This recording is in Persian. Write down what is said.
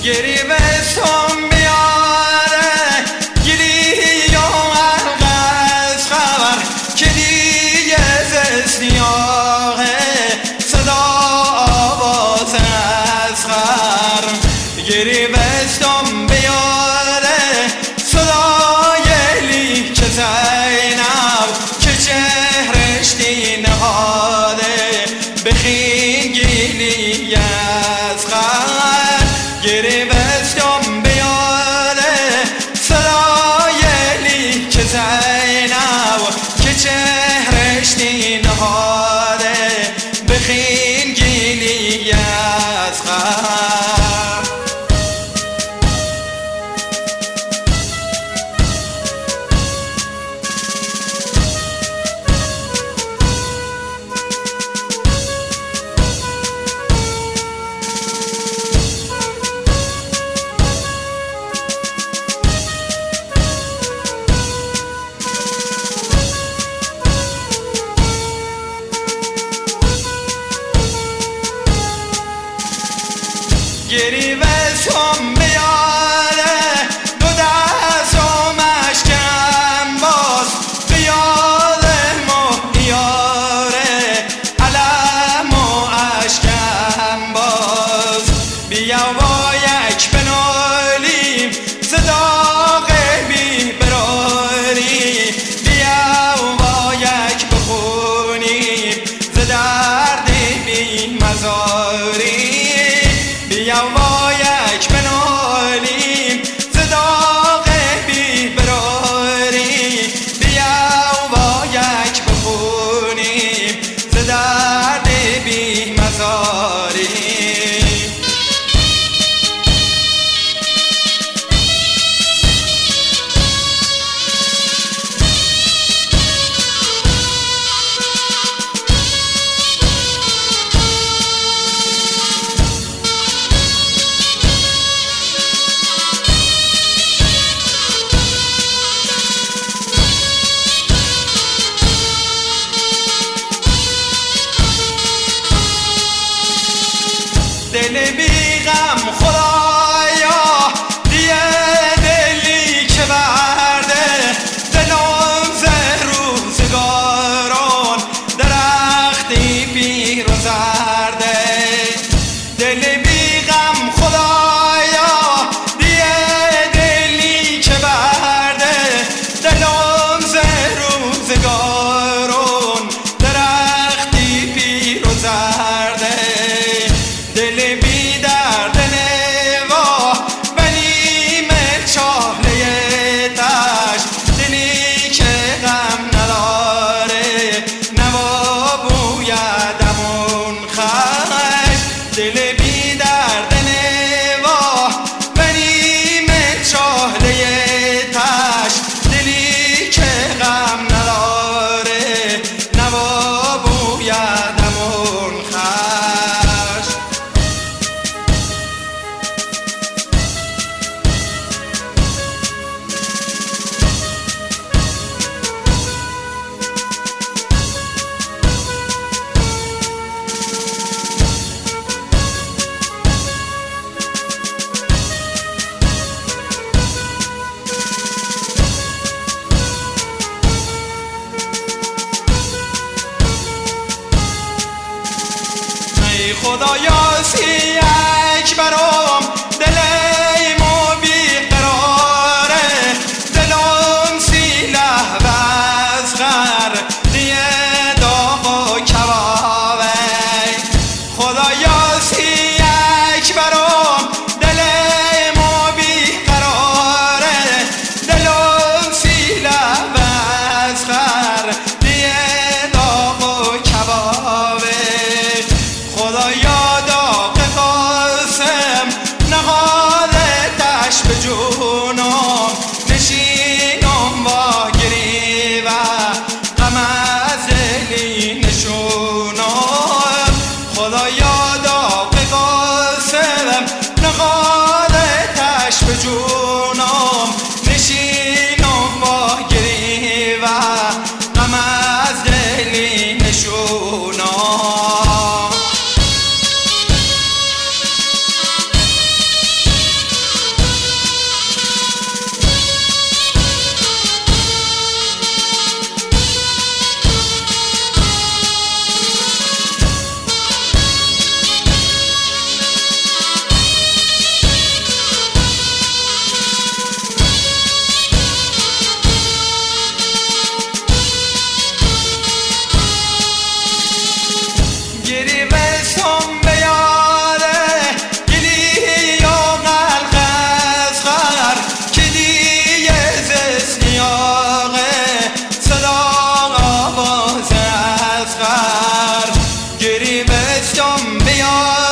گریبستم بیاره گلی یا از خبر که دیگه زستیاغه صدا آواز از خر گریبستم بیاره صدای لیک زینب که چهرش دی نهاده بخین گلی از خر گریبستم بیاره صدای لیک زینب که چهرش دی نهاده بخین گلی از خر گریبستم بیاره دو دستم اشکم باز بیاد مهیاره علم و اشکم باز بیا با یک بنالیم صداق بی براری بیا با یک بخونیم ز درد بی مزاری بیا با یک بنالیم صداق بی براری بیا با یک بخونیم ز درد بی مزاری دل بی غم خدایا دیه دلی که برده دلم ز روزگاران درختی پیر و زرده دل بی غم خدایا دیه دلی که برده دلم ز روزگاران درختی پیر و زرده دل بی درد نوا بنیم چاله تش دلی که غم نداره نوا بویدمون خش دل بی درد نوا بنیم چاله تش دلی که غم نداره نوا بویدمون خش خدایا سی اکبرم دلم بی قراره دلم سی لحظه از غر دیه داغ و کبابه خدایا سی اکبرم دلم بی قراره دلم سی لحظه از غر دیه داغ و کبابه خدایا داغ قاسم نهادتش به جونم نشینم با گریه غم از دلی نشونم خدایا داغ قاسم نهادتش به جونم نشینم با گریه غم از دلی نشونم نوشتم بیا